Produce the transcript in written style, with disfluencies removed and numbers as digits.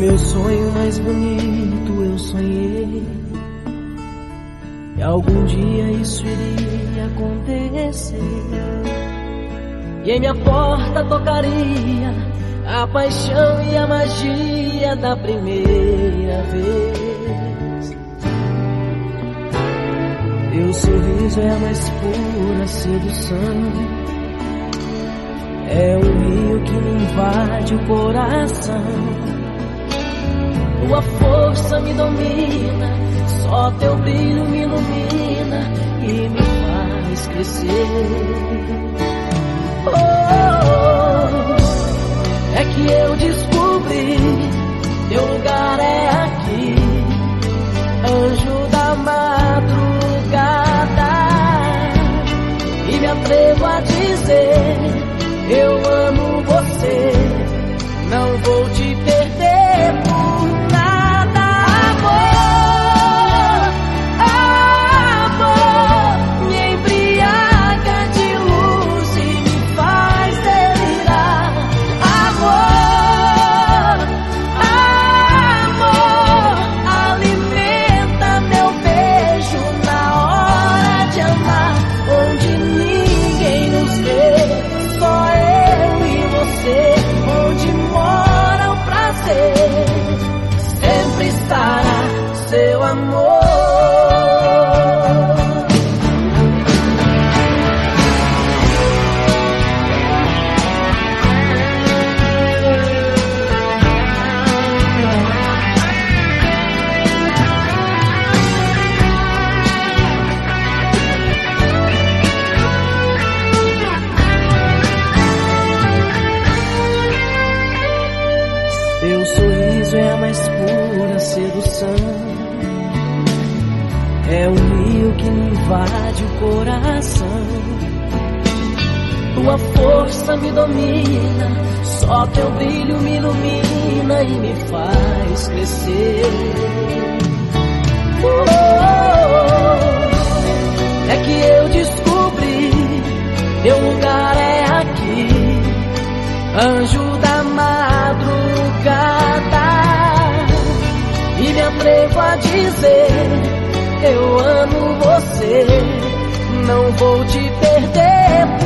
meu sonho mais bonito eu sonhei que algum dia isso iria acontecer, e em minha porta tocaria a paixão e a magia da primeira vez. Teu sorriso é a mais pura sedução, é um rio que me invade o coração. Tua força me domina, só teu brilho me ilumina e me faz crescer. É que eu descobri, teu lugar é aqui, anjo da madrugada, e me atrevo a dizer, eu amo você, não vou te perder por nada. Amor, me embriaga de luz e me faz delirar. Amor, alimenta meu beijo na hora de amar, onde ninguém nos vê, só eu e você, onde mora o prazer, sempre estará seu amor. Teu sorriso é a mais pura sedução, é um rio que me invade o coração. Tua força me domina, só teu brilho me ilumina e me faz crescer. É que eu descobri, teu lugar é aqui, anjo da madrugada, e me atrevo a dizer, eu amo você, não vou te perder.